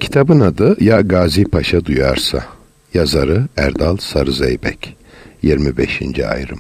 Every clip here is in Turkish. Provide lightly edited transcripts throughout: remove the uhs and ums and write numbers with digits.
Kitabın adı Ya Gazi Paşa Duyarsa. Yazarı Erdal Sarızeybek. 25. ayrım.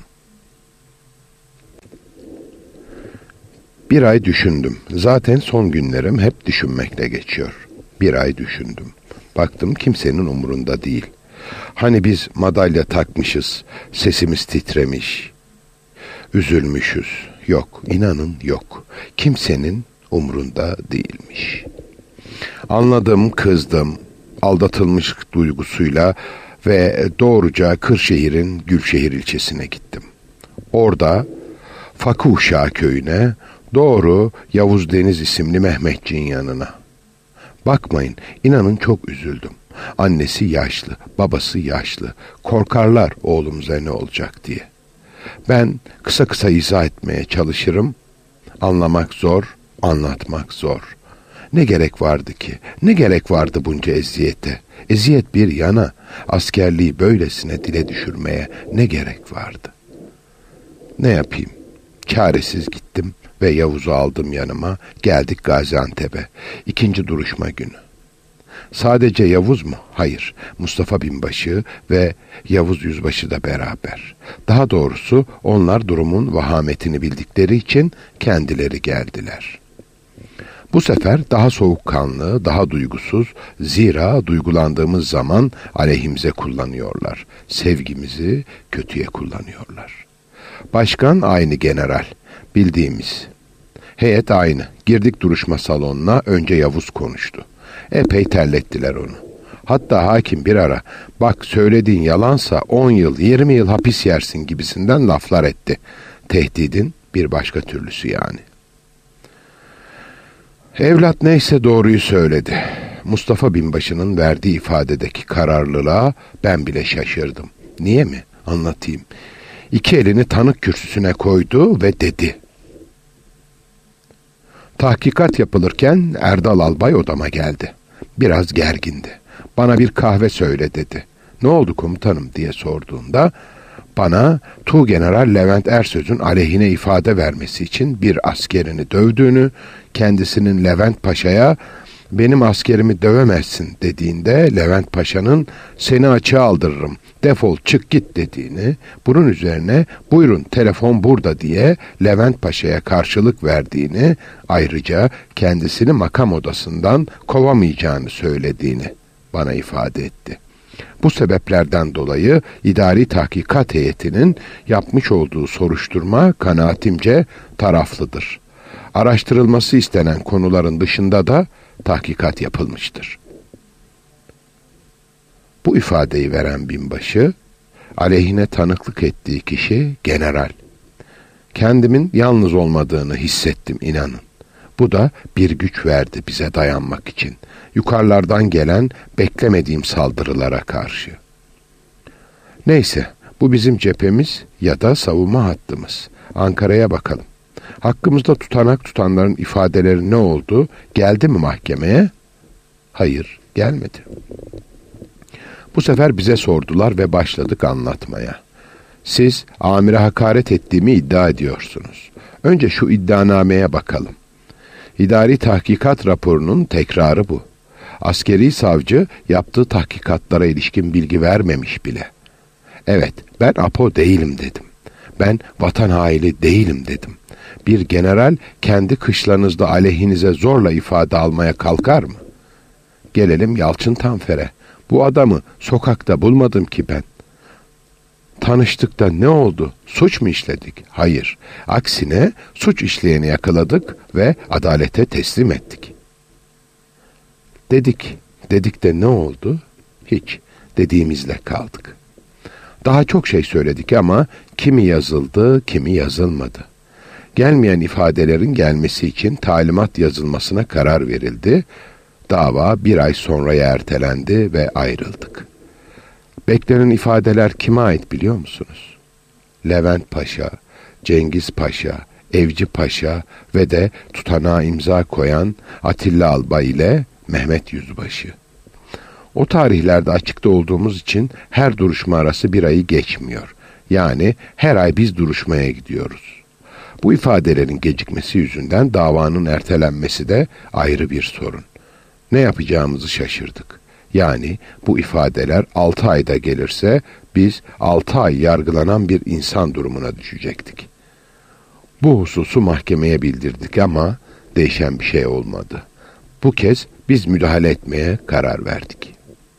Bir ay düşündüm. Zaten son günlerim hep düşünmekle geçiyor. Bir ay düşündüm. Baktım kimsenin umurunda değil. Hani biz madalya takmışız, sesimiz titremiş, üzülmüşüz. Yok, inanın yok. Kimsenin umurunda değilmiş. Anladım, kızdım, aldatılmış duygusuyla ve doğruca Kırşehir'in Gülşehir ilçesine gittim. Orada Fakuşa köyüne, doğru Yavuz Deniz isimli Mehmetçiğin yanına. Bakmayın, inanın çok üzüldüm. Annesi yaşlı, babası yaşlı. Korkarlar oğlumuza ne olacak diye. Ben kısa kısa izah etmeye çalışırım. Anlamak zor, anlatmak zor. Ne gerek vardı ki? Ne gerek vardı bunca eziyete? Eziyet bir yana, askerliği böylesine dile düşürmeye ne gerek vardı? Ne yapayım? Çaresiz gittim ve Yavuz'u aldım yanıma. Geldik Gaziantep'e. 2. duruşma günü. Sadece Yavuz mu? Hayır. Mustafa Binbaşı ve Yavuz Yüzbaşı da beraber. Daha doğrusu onlar durumun vahametini bildikleri için kendileri geldiler. Bu sefer daha soğukkanlı, daha duygusuz, zira duygulandığımız zaman aleyhimize kullanıyorlar. Sevgimizi kötüye kullanıyorlar. Başkan aynı general, bildiğimiz. Heyet aynı. Girdik duruşma salonuna, önce Yavuz konuştu. Epey terlettiler onu. Hatta hakim bir ara, bak söylediğin yalansa 10 yıl, 20 yıl hapis yersin gibisinden laflar etti. Tehdidin bir başka türlüsü yani. Evlat neyse doğruyu söyledi. Mustafa Binbaşı'nın verdiği ifadedeki kararlılığa ben bile şaşırdım. Niye mi? Anlatayım. 2 elini tanık kürsüsüne koydu ve dedi. Tahkikat yapılırken Erdal Albay odama geldi. Biraz gergindi. Bana bir kahve söyle dedi. Ne oldu komutanım diye sorduğunda bana Tuğgeneral Levent Ersöz'ün aleyhine ifade vermesi için bir askerini dövdüğünü, kendisinin Levent Paşa'ya benim askerimi dövemezsin dediğinde Levent Paşa'nın seni açığa aldırırım, defol çık git dediğini, bunun üzerine buyurun telefon burada diye Levent Paşa'ya karşılık verdiğini, ayrıca kendisini makam odasından kovamayacağını söylediğini bana ifade etti. Bu sebeplerden dolayı idari tahkikat heyetinin yapmış olduğu soruşturma kanaatimce taraflıdır. Araştırılması istenen konuların dışında da tahkikat yapılmıştır. Bu ifadeyi veren binbaşı, aleyhine tanıklık ettiği kişi general. Kendimin yalnız olmadığını hissettim inanın. Bu da bir güç verdi bize dayanmak için. Yukarılardan gelen beklemediğim saldırılara karşı. Neyse, bu bizim cephemiz ya da savunma hattımız. Ankara'ya bakalım. Hakkımızda tutanak tutanların ifadeleri ne oldu? Geldi mi mahkemeye? Hayır, gelmedi. Bu sefer bize sordular ve başladık anlatmaya. Siz amire hakaret ettiğimi iddia ediyorsunuz. Önce şu iddianameye bakalım. İdari tahkikat raporunun tekrarı bu. Askeri savcı yaptığı tahkikatlara ilişkin bilgi vermemiş bile. Evet, ben Apo değilim dedim. Ben vatan haini değilim dedim. Bir general kendi kışlanızda aleyhinize zorla ifade almaya kalkar mı? Gelelim Yalçın Tanfer'e. Bu adamı sokakta bulmadım ki ben. Tanıştıkta ne oldu? Suç mu işledik? Hayır. Aksine suç işleyeni yakaladık ve adalete teslim ettik. Dedik de ne oldu? Hiç. Dediğimizle kaldık. Daha çok şey söyledik ama kimi yazıldı, kimi yazılmadı. Gelmeyen ifadelerin gelmesi için talimat yazılmasına karar verildi. Dava 1 ay sonraya ertelendi ve ayrıldık. Beklenen ifadeler kime ait biliyor musunuz? Levent Paşa, Cengiz Paşa, Evci Paşa ve de tutanağa imza koyan Atilla Albay ile Mehmet Yüzbaşı. O tarihlerde açıkta olduğumuz için her duruşma arası 1 ayı geçmiyor. Yani her ay biz duruşmaya gidiyoruz. Bu ifadelerin gecikmesi yüzünden davanın ertelenmesi de ayrı bir sorun. Ne yapacağımızı şaşırdık. Yani bu ifadeler 6 ayda gelirse biz 6 ay yargılanan bir insan durumuna düşecektik. Bu hususu mahkemeye bildirdik ama değişen bir şey olmadı. Bu kez biz müdahale etmeye karar verdik.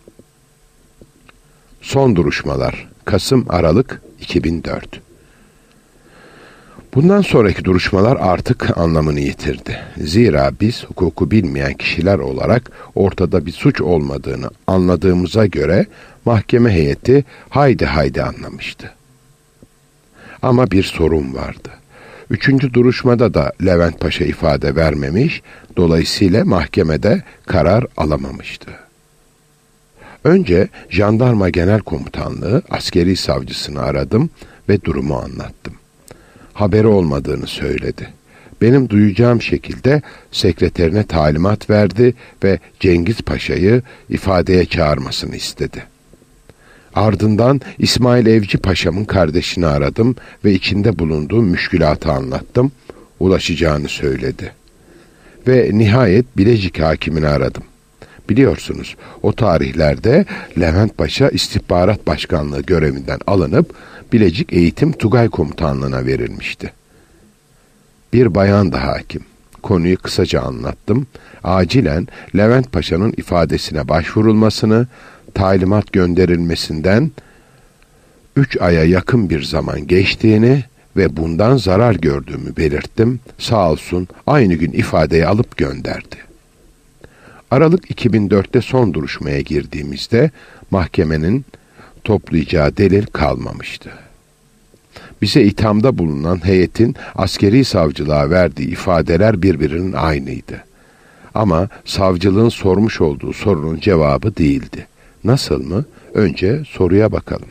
Son duruşmalar Kasım-Aralık 2004. Bundan sonraki duruşmalar artık anlamını yitirdi. Zira biz hukuku bilmeyen kişiler olarak ortada bir suç olmadığını anladığımıza göre mahkeme heyeti haydi haydi anlamıştı. Ama bir sorun vardı. 3. duruşmada da Levent Paşa ifade vermemiş, dolayısıyla mahkemede karar alamamıştı. Önce Jandarma Genel Komutanlığı askeri savcısını aradım ve durumu anlattım. Haberi olmadığını söyledi. Benim duyacağım şekilde sekreterine talimat verdi ve Cengiz Paşa'yı ifadeye çağırmasını istedi. Ardından İsmail Evci Paşa'mın kardeşini aradım ve içinde bulunduğum müşkülatı anlattım. Ulaşacağını söyledi. Ve nihayet Bilecik hakimini aradım. Biliyorsunuz o tarihlerde Levent Paşa İstihbarat Başkanlığı görevinden alınıp Bilecik Eğitim Tugay Komutanlığı'na verilmişti. Bir bayan da hakim. Konuyu kısaca anlattım. Acilen Levent Paşa'nın ifadesine başvurulmasını, talimat gönderilmesinden 3 aya yakın bir zaman geçtiğini ve bundan zarar gördüğümü belirttim. Sağ olsun aynı gün ifadeyi alıp gönderdi. Aralık 2004'te son duruşmaya girdiğimizde mahkemenin toplayacağı delil kalmamıştı. Bize ithamda bulunan heyetin askeri savcılığa verdiği ifadeler birbirinin aynıydı. Ama savcılığın sormuş olduğu sorunun cevabı değildi. Nasıl mı? Önce soruya bakalım.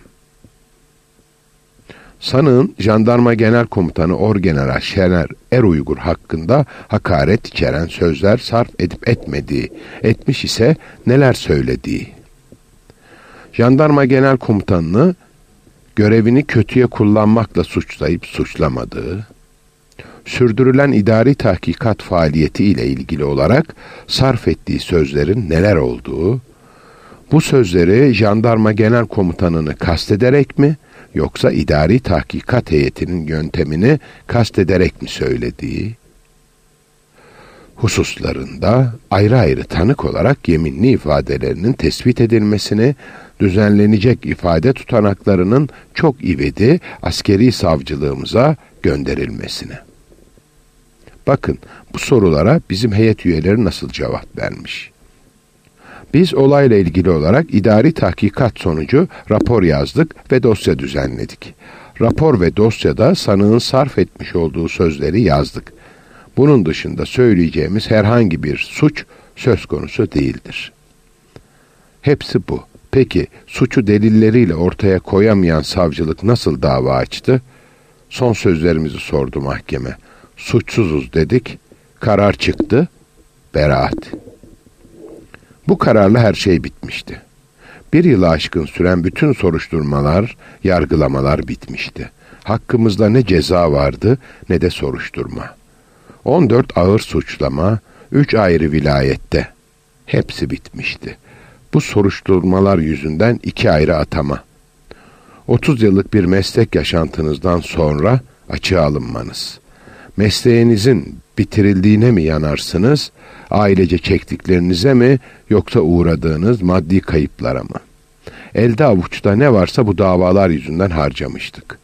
Sanığın Jandarma Genel Komutanı Orgeneral Şener Eruygur hakkında hakaret içeren sözler sarf edip etmediği, etmiş ise neler söylediği. Jandarma Genel Komutanını görevini kötüye kullanmakla suçlayıp suçlamadığı, sürdürülen idari tahkikat faaliyeti ile ilgili olarak sarf ettiği sözlerin neler olduğu, bu sözleri Jandarma Genel Komutanını kastederek mi, yoksa idari tahkikat heyetinin yöntemini kastederek mi söylediği hususlarında ayrı ayrı tanık olarak yeminli ifadelerinin tespit edilmesini, düzenlenecek ifade tutanaklarının çok ivedi askeri savcılığımıza gönderilmesini. Bakın bu sorulara bizim heyet üyeleri nasıl cevap vermiş. Biz olayla ilgili olarak idari tahkikat sonucu rapor yazdık ve dosya düzenledik. Rapor ve dosyada sanığın sarf etmiş olduğu sözleri yazdık. Bunun dışında söyleyeceğimiz herhangi bir suç söz konusu değildir. Hepsi bu. Peki suçu delilleriyle ortaya koyamayan savcılık nasıl dava açtı? Son sözlerimizi sordu mahkeme. Suçsuzuz dedik, karar çıktı, beraat. Bu kararla her şey bitmişti. 1 yılı aşkın süren bütün soruşturmalar, yargılamalar bitmişti. Hakkımızda ne ceza vardı ne de soruşturma. 14 ağır suçlama, 3 ayrı vilayette. Hepsi bitmişti. Bu soruşturmalar yüzünden 2 ayrı atama. 30 yıllık bir meslek yaşantınızdan sonra açığa alınmanız. Mesleğinizin bitirildiğine mi yanarsınız, ailece çektiklerinize mi, yoksa uğradığınız maddi kayıplara mı? Elde avuçta ne varsa bu davalar yüzünden harcamıştık.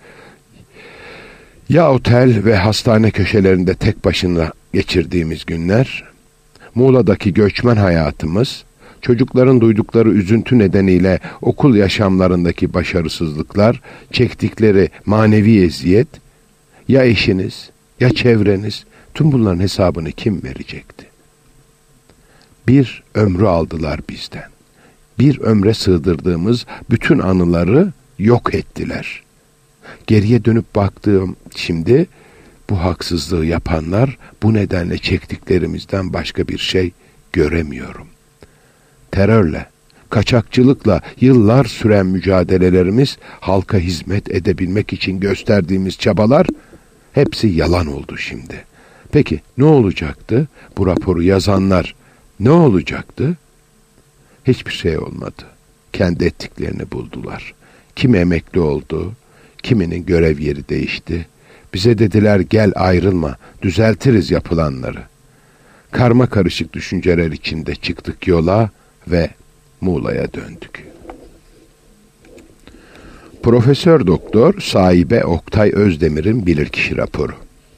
Ya otel ve hastane köşelerinde tek başına geçirdiğimiz günler, Muğla'daki göçmen hayatımız, çocukların duydukları üzüntü nedeniyle okul yaşamlarındaki başarısızlıklar, çektikleri manevi eziyet, ya eşiniz, ya çevreniz, tüm bunların hesabını kim verecekti? Bir ömrü aldılar bizden. Bir ömre sığdırdığımız bütün anıları yok ettiler. Geriye dönüp baktığım şimdi, bu haksızlığı yapanlar bu nedenle çektiklerimizden başka bir şey göremiyorum. Terörle, kaçakçılıkla yıllar süren mücadelelerimiz, halka hizmet edebilmek için gösterdiğimiz çabalar, hepsi yalan oldu şimdi. Peki ne olacaktı? Bu raporu yazanlar Ne olacaktı? Hiçbir şey olmadı. Kendi ettiklerini buldular. Kimi emekli oldu, kiminin görev yeri değişti. Bize dediler gel ayrılma, düzeltiriz yapılanları. Karma karışık düşünceler içinde çıktık yola ve Muğla'ya döndük. Profesör Doktor Sahibe Oktay Özdemir'in bilirkişi raporu.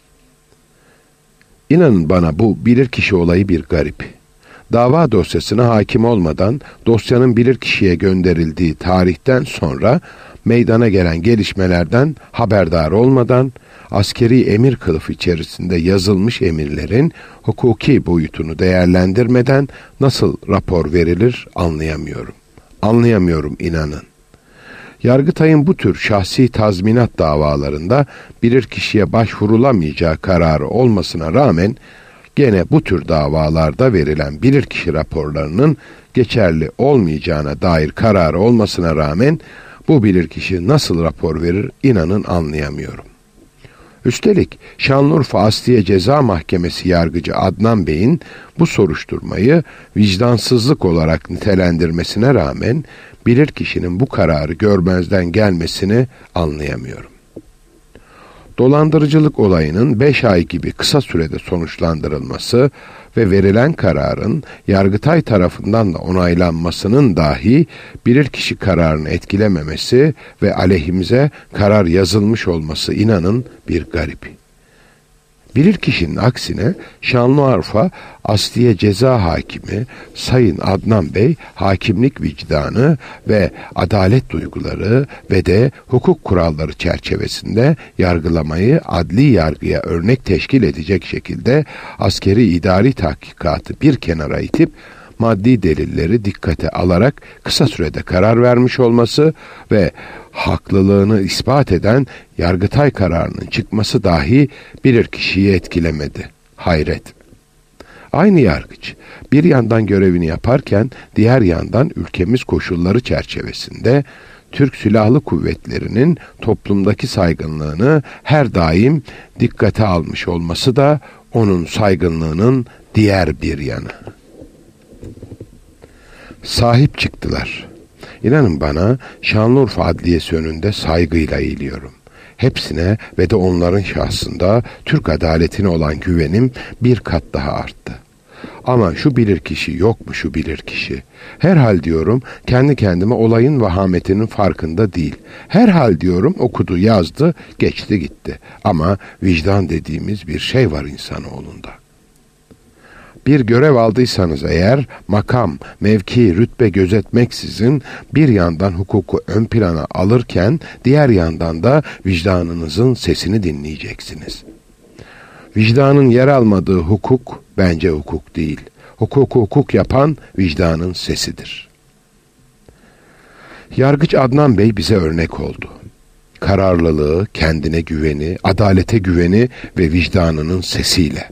İnanın bana bu bilirkişi olayı bir garip. Dava dosyasına hakim olmadan dosyanın bilirkişiye gönderildiği tarihten sonra meydana gelen gelişmelerden haberdar olmadan askeri emir kılıfı içerisinde yazılmış emirlerin hukuki boyutunu değerlendirmeden nasıl rapor verilir anlayamıyorum. Anlayamıyorum inanın. Yargıtay'ın bu tür şahsi tazminat davalarında bilirkişiye başvurulamayacağı kararı olmasına rağmen gene bu tür davalarda verilen bilirkişi raporlarının geçerli olmayacağına dair kararı olmasına rağmen bu bilirkişi nasıl rapor verir inanın anlayamıyorum. Üstelik Şanlıurfa Asliye Ceza Mahkemesi yargıcı Adnan Bey'in bu soruşturmayı vicdansızlık olarak nitelendirmesine rağmen bilirkişinin bu kararı görmezden gelmesini anlayamıyorum. Dolandırıcılık olayının 5 ay gibi kısa sürede sonuçlandırılması ve verilen kararın Yargıtay tarafından da onaylanmasının dahi bilirkişi kararını etkilememesi ve aleyhimize karar yazılmış olması inanın bir garip. Bilirkişinin aksine Şanlıurfa Asliye Ceza Hakimi Sayın Adnan Bey hakimlik vicdanı ve adalet duyguları ve de hukuk kuralları çerçevesinde yargılamayı adli yargıya örnek teşkil edecek şekilde askeri idari tahkikatı bir kenara itip maddi delilleri dikkate alarak kısa sürede karar vermiş olması ve haklılığını ispat eden Yargıtay kararının çıkması dahi bilirkişiyi etkilemedi. Hayret. Aynı yargıç bir yandan görevini yaparken diğer yandan ülkemiz koşulları çerçevesinde Türk Silahlı Kuvvetleri'nin toplumdaki saygınlığını her daim dikkate almış olması da onun saygınlığının diğer bir yanı. Sahip çıktılar. İnanın bana Şanlıurfa Adliyesi önünde saygıyla eğiliyorum. Hepsine ve de onların şahsında Türk adaletine olan güvenim bir kat daha arttı. Ama şu bilirkişi yok mu şu bilirkişi? Herhal diyorum kendi kendime olayın vahametinin farkında değil. Herhal diyorum okudu yazdı geçti gitti. Ama vicdan dediğimiz bir şey var insanoğlunda. Bir görev aldıysanız eğer makam, mevki, rütbe gözetmeksizin bir yandan hukuku ön plana alırken diğer yandan da vicdanınızın sesini dinleyeceksiniz. Vicdanın yer almadığı hukuk bence hukuk değil. Hukuku hukuk yapan vicdanın sesidir. Yargıç Adnan Bey bize örnek oldu. Kararlılığı, kendine güveni, adalete güveni ve vicdanının sesiyle.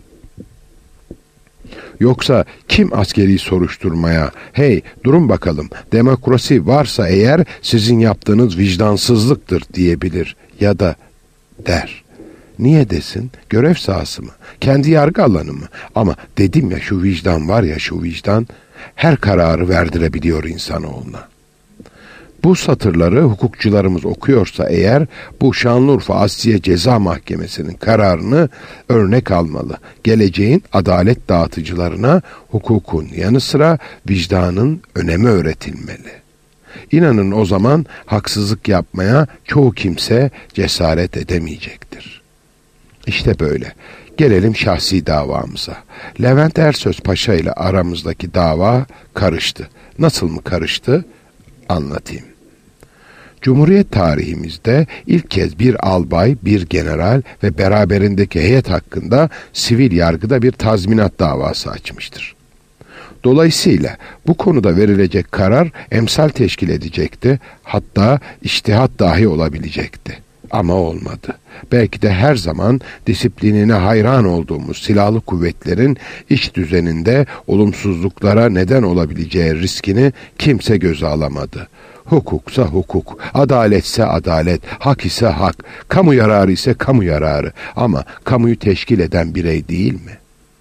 Yoksa kim askeri soruşturmaya, hey durun bakalım demokrasi varsa eğer sizin yaptığınız vicdansızlıktır diyebilir ya da der. Niye desin? Görev sahası mı? Kendi yargı alanı mı? Ama dedim ya şu vicdan var ya şu vicdan her kararı verdirebiliyor insanoğluna. Bu satırları hukukçularımız okuyorsa eğer bu Şanlıurfa Asliye Ceza Mahkemesi'nin kararını örnek almalı. Geleceğin adalet dağıtıcılarına hukukun yanı sıra vicdanın önemi öğretilmeli. İnanın o zaman haksızlık yapmaya çoğu kimse cesaret edemeyecektir. İşte böyle. Gelelim şahsi davamıza. Levent Ersöz Paşa ile aramızdaki dava karıştı. Nasıl mı karıştı? Anlatayım. Cumhuriyet tarihimizde ilk kez bir albay, bir general ve beraberindeki heyet hakkında sivil yargıda bir tazminat davası açmıştır. Dolayısıyla bu konuda verilecek karar emsal teşkil edecekti, hatta içtihat dahi olabilecekti. Ama olmadı. Belki de her zaman disiplinine hayran olduğumuz silahlı kuvvetlerin iç düzeninde olumsuzluklara neden olabileceği riskini kimse göze alamadı. Hukuksa hukuk, adaletse adalet, hak ise hak, kamu yararı ise kamu yararı ama kamuyu teşkil eden birey değil mi?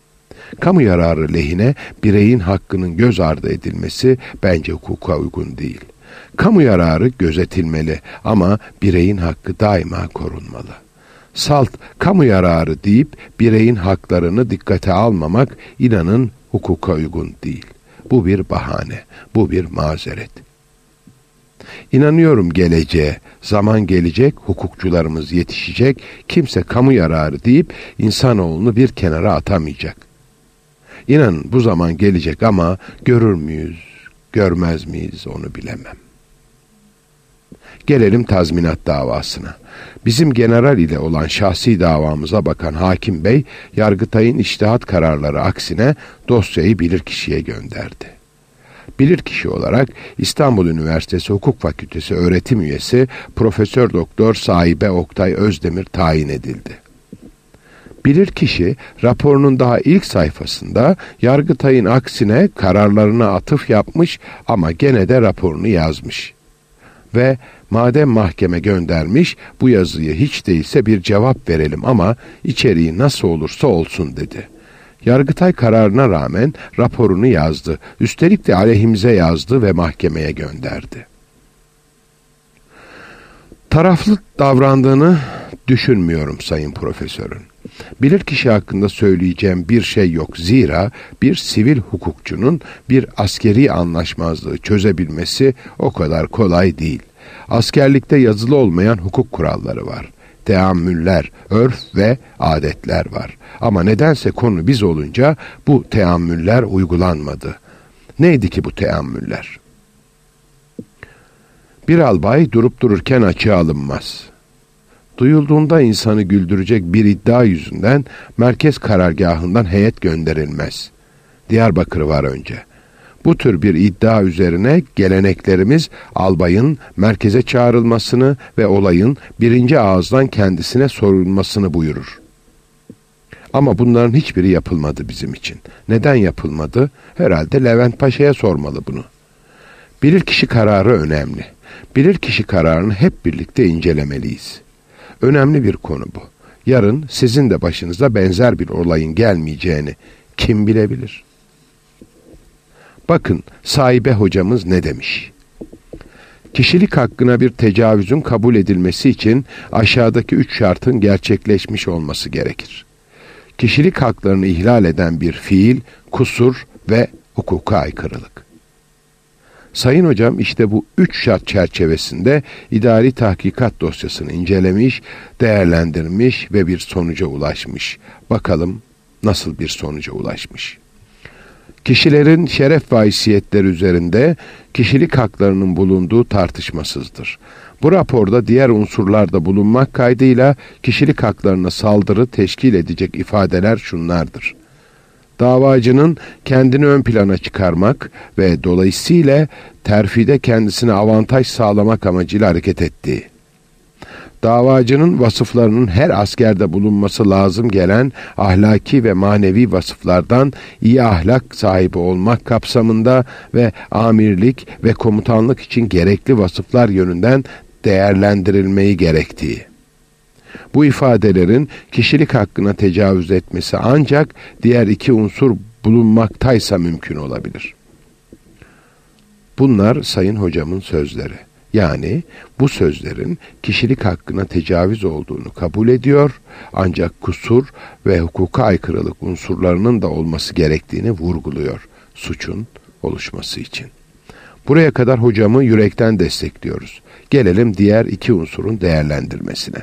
Kamu yararı lehine bireyin hakkının göz ardı edilmesi bence hukuka uygun değil. Kamu yararı gözetilmeli ama bireyin hakkı daima korunmalı. Salt kamu yararı deyip bireyin haklarını dikkate almamak inanın hukuka uygun değil. Bu bir bahane, bu bir mazeret. İnanıyorum geleceğe, zaman gelecek, hukukçularımız yetişecek, kimse kamu yararı deyip insanoğlunu bir kenara atamayacak. İnanın bu zaman gelecek ama görür müyüz, görmez miyiz onu bilemem. Gelelim tazminat davasına. Bizim general ile olan şahsi davamıza bakan hakim bey, Yargıtay'ın içtihat kararları aksine dosyayı bilirkişiye gönderdi. Bilirkişi olarak İstanbul Üniversitesi Hukuk Fakültesi öğretim üyesi Profesör Doktor Sahibe Oktay Özdemir tayin edildi. Bilirkişi raporunun daha ilk sayfasında Yargıtay'ın aksine kararlarına atıf yapmış ama gene de raporunu yazmış. Ve madem mahkeme göndermiş bu yazıyı hiç değilse bir cevap verelim ama içeriği nasıl olursa olsun dedi. Yargıtay kararına rağmen raporunu yazdı. Üstelik de aleyhimize yazdı ve mahkemeye gönderdi. Taraflı davrandığını düşünmüyorum sayın profesörün. Bilirkişi hakkında söyleyeceğim bir şey yok. Zira bir sivil hukukçunun bir askeri anlaşmazlığı çözebilmesi o kadar kolay değil. Askerlikte yazılı olmayan hukuk kuralları var. Teamüller, örf ve adetler var. Ama nedense konu biz olunca bu teamüller uygulanmadı. Neydi ki bu teamüller? Bir albay durup dururken açığa alınmaz. Duyulduğunda insanı güldürecek bir iddia yüzünden merkez karargahından heyet gönderilmez. Diyarbakır var önce. Bu tür bir iddia üzerine geleneklerimiz albayın merkeze çağrılmasını ve olayın birinci ağızdan kendisine sorulmasını buyurur. Ama bunların hiçbiri yapılmadı bizim için. Neden yapılmadı? Herhalde Levent Paşa'ya sormalı bunu. Bilirkişi kararı önemli. Bilirkişi kararını hep birlikte incelemeliyiz. Önemli bir konu bu. Yarın sizin de başınıza benzer bir olayın gelmeyeceğini kim bilebilir? Bakın Sahibe hocamız ne demiş? Kişilik hakkına bir tecavüzün kabul edilmesi için aşağıdaki 3 şartın gerçekleşmiş olması gerekir. Kişilik haklarını ihlal eden bir fiil, kusur ve hukuka aykırılık. Sayın hocam işte bu 3 şart çerçevesinde idari tahkikat dosyasını incelemiş, değerlendirmiş ve bir sonuca ulaşmış. Bakalım nasıl bir sonuca ulaşmış? Kişilerin şeref ve haysiyetleri üzerinde kişilik haklarının bulunduğu tartışmasızdır. Bu raporda diğer unsurlarda bulunmak kaydıyla kişilik haklarına saldırı teşkil edecek ifadeler şunlardır. Davacının kendini ön plana çıkarmak ve dolayısıyla terfide kendisine avantaj sağlamak amacıyla hareket ettiği. Davacının vasıflarının her askerde bulunması lazım gelen ahlaki ve manevi vasıflardan iyi ahlak sahibi olmak kapsamında ve amirlik ve komutanlık için gerekli vasıflar yönünden değerlendirilmeyi gerektiği. Bu ifadelerin kişilik hakkına tecavüz etmesi ancak diğer 2 unsur bulunmaktaysa mümkün olabilir. Bunlar sayın hocamın sözleri. Yani bu sözlerin kişilik hakkına tecavüz olduğunu kabul ediyor ancak kusur ve hukuka aykırılık unsurlarının da olması gerektiğini vurguluyor suçun oluşması için. Buraya kadar hocamı yürekten destekliyoruz. Gelelim diğer 2 unsurun değerlendirmesine.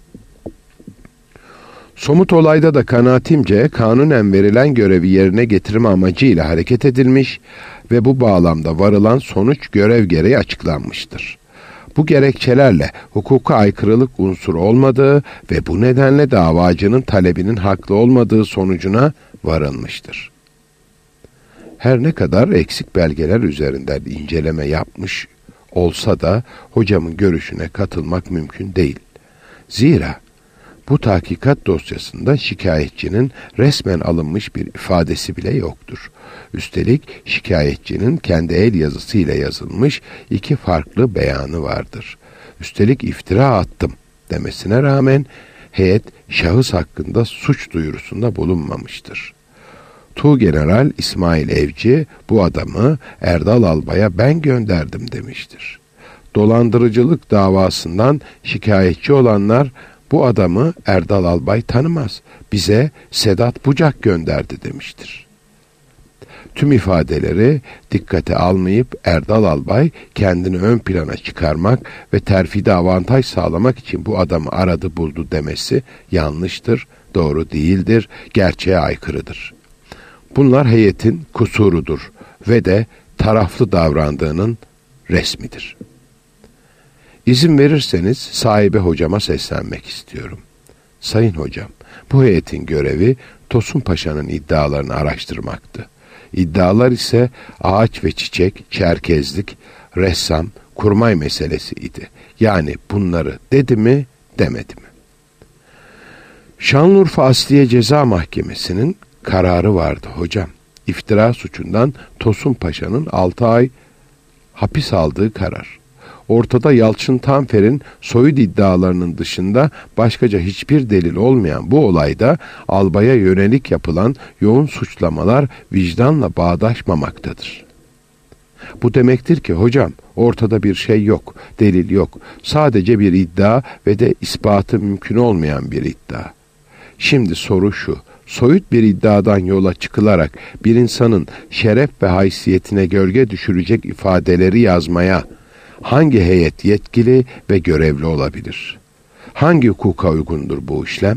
Somut olayda da kanaatimce kanunen verilen görevi yerine getirme amacıyla hareket edilmiş ve bu bağlamda varılan sonuç görev gereği açıklanmıştır. Bu gerekçelerle hukuka aykırılık unsuru olmadığı ve bu nedenle davacının talebinin haklı olmadığı sonucuna varılmıştır. Her ne kadar eksik belgeler üzerinden inceleme yapmış olsa da hocamın görüşüne katılmak mümkün değil. Zira bu tahkikat dosyasında şikayetçinin resmen alınmış bir ifadesi bile yoktur. Üstelik şikayetçinin kendi el yazısıyla yazılmış 2 farklı beyanı vardır. Üstelik iftira attım demesine rağmen heyet şahıs hakkında suç duyurusunda bulunmamıştır. Tuğgeneral İsmail Evci bu adamı Erdal Albay'a ben gönderdim demiştir. Dolandırıcılık davasından şikayetçi olanlar bu adamı Erdal Albay tanımaz, bize Sedat Bucak gönderdi demiştir. Tüm ifadeleri dikkate almayıp Erdal Albay kendini ön plana çıkarmak ve terfide avantaj sağlamak için bu adamı aradı buldu demesi yanlıştır, doğru değildir, gerçeğe aykırıdır. Bunlar heyetin kusurudur ve de taraflı davrandığının resmidir. İzin verirseniz sahibi hocama seslenmek istiyorum. Sayın hocam, bu heyetin görevi Tosun Paşa'nın iddialarını araştırmaktı. İddialar ise ağaç ve çiçek, çerkezlik, ressam, kurmay meselesi idi. Yani bunları dedi mi, demedi mi? Şanlıurfa Asliye Ceza Mahkemesi'nin kararı vardı hocam. İftira suçundan Tosun Paşa'nın 6 ay hapis aldığı karar. Ortada Yalçın Tanfer'in soyut iddialarının dışında başkaca hiçbir delil olmayan bu olayda albaya yönelik yapılan yoğun suçlamalar vicdanla bağdaşmamaktadır. Bu demektir ki hocam ortada bir şey yok, delil yok. Sadece bir iddia ve de ispatı mümkün olmayan bir iddia. Şimdi soru şu, soyut bir iddiadan yola çıkılarak bir insanın şeref ve haysiyetine gölge düşürecek ifadeleri yazmaya hangi heyet yetkili ve görevli olabilir? Hangi hukuka uygundur bu işlem?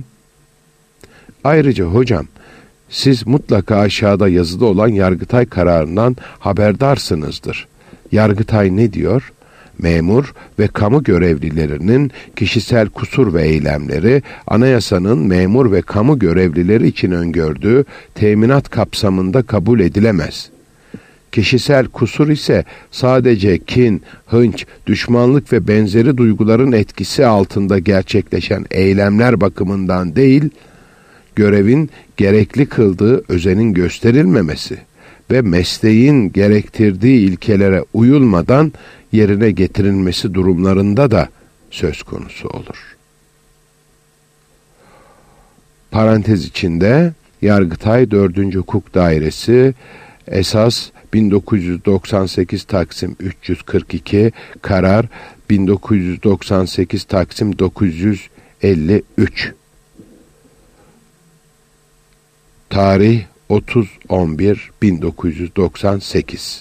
Ayrıca hocam, siz mutlaka aşağıda yazılı olan Yargıtay kararından haberdarsınızdır. Yargıtay ne diyor? Memur ve kamu görevlilerinin kişisel kusur ve eylemleri anayasanın memur ve kamu görevlileri için öngördüğü teminat kapsamında kabul edilemez. Kişisel kusur ise sadece kin, hınç, düşmanlık ve benzeri duyguların etkisi altında gerçekleşen eylemler bakımından değil, görevin gerekli kıldığı özenin gösterilmemesi ve mesleğin gerektirdiği ilkelere uyulmadan yerine getirilmesi durumlarında da söz konusu olur. Parantez içinde Yargıtay 4. Hukuk Dairesi esas 1998 Taksim 342 karar 1998 Taksim 953 tarih 30.11.1998.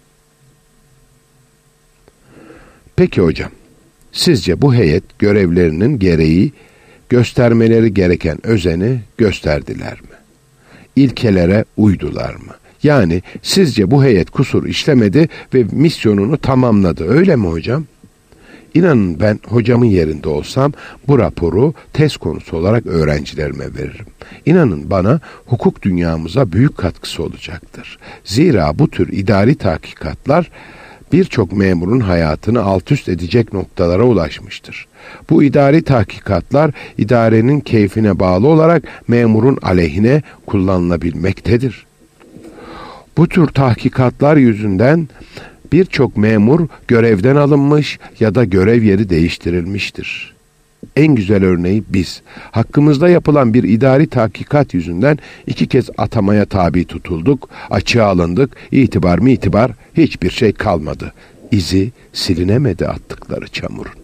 Peki hocam, sizce bu heyet görevlerinin gereği göstermeleri gereken özeni gösterdiler mi? İlkelere uydular mı? Yani sizce bu heyet kusur işlemedi ve misyonunu tamamladı, öyle mi hocam? İnanın ben hocamın yerinde olsam bu raporu tez konusu olarak öğrencilerime veririm. İnanın bana hukuk dünyamıza büyük katkısı olacaktır. Zira bu tür idari tahkikatlar birçok memurun hayatını alt üst edecek noktalara ulaşmıştır. Bu idari tahkikatlar idarenin keyfine bağlı olarak memurun aleyhine kullanılabilmektedir. Bu tür tahkikatlar yüzünden birçok memur görevden alınmış ya da görev yeri değiştirilmiştir. En güzel örneği biz. Hakkımızda yapılan bir idari tahkikat yüzünden 2 kez atamaya tabi tutulduk, açığa alındık, itibar hiçbir şey kalmadı. İzi silinemedi attıkları çamurun.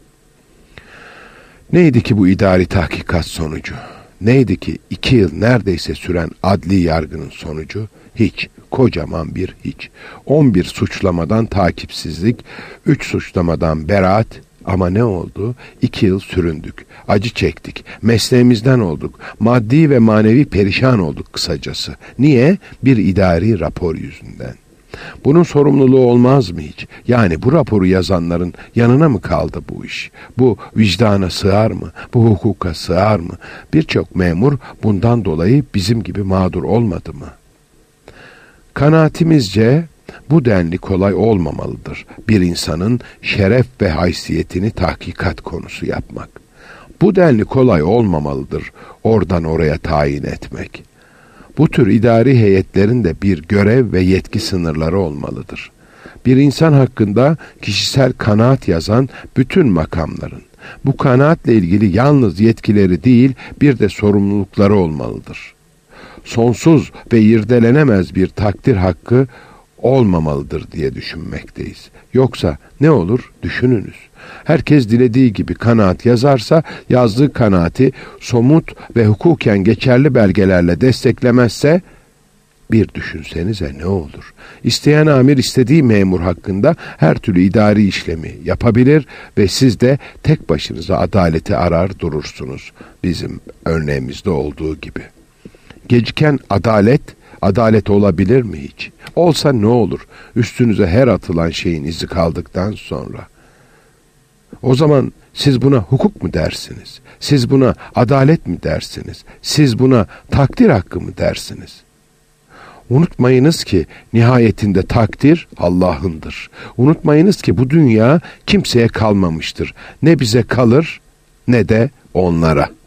Neydi ki bu idari tahkikat sonucu? Neydi ki 2 yıl neredeyse süren adli yargının sonucu? Hiç, kocaman bir hiç. 11 suçlamadan takipsizlik, 3 suçlamadan beraat. Ama ne oldu? 2 yıl süründük, acı çektik, mesleğimizden olduk, maddi ve manevi perişan olduk kısacası. Niye? Bir idari rapor yüzünden. Bunun sorumluluğu olmaz mı hiç? Yani bu raporu yazanların yanına mı kaldı bu iş? Bu vicdana sığar mı? Bu hukuka sığar mı? Birçok memur bundan dolayı bizim gibi mağdur olmadı mı? Kanaatimizce bu denli kolay olmamalıdır bir insanın şeref ve haysiyetini tahkikat konusu yapmak. Bu denli kolay olmamalıdır oradan oraya tayin etmek. Bu tür idari heyetlerin de bir görev ve yetki sınırları olmalıdır. Bir insan hakkında kişisel kanaat yazan bütün makamların bu kanaatle ilgili yalnız yetkileri değil bir de sorumlulukları olmalıdır. sonsuz ve irdelenemez bir takdir hakkı olmamalıdır diye düşünmekteyiz. Yoksa ne olur düşününüz. Herkes dilediği gibi kanaat yazarsa yazdığı kanaati somut ve hukuken geçerli belgelerle desteklemezse bir düşünsenize ne olur? İsteyen amir istediği memur hakkında her türlü idari işlemi yapabilir ve siz de tek başınıza adaleti arar durursunuz. Bizim örneğimizde olduğu gibi. Geciken adalet olabilir mi hiç? Olsa ne olur? Üstünüze her atılan şeyin izi kaldıktan sonra. O zaman siz buna hukuk mu dersiniz? Siz buna adalet mi dersiniz? Siz buna takdir hakkı mı dersiniz? Unutmayınız ki nihayetinde takdir Allah'ındır. Unutmayınız ki bu dünya kimseye kalmamıştır. Ne bize kalır ne de onlara.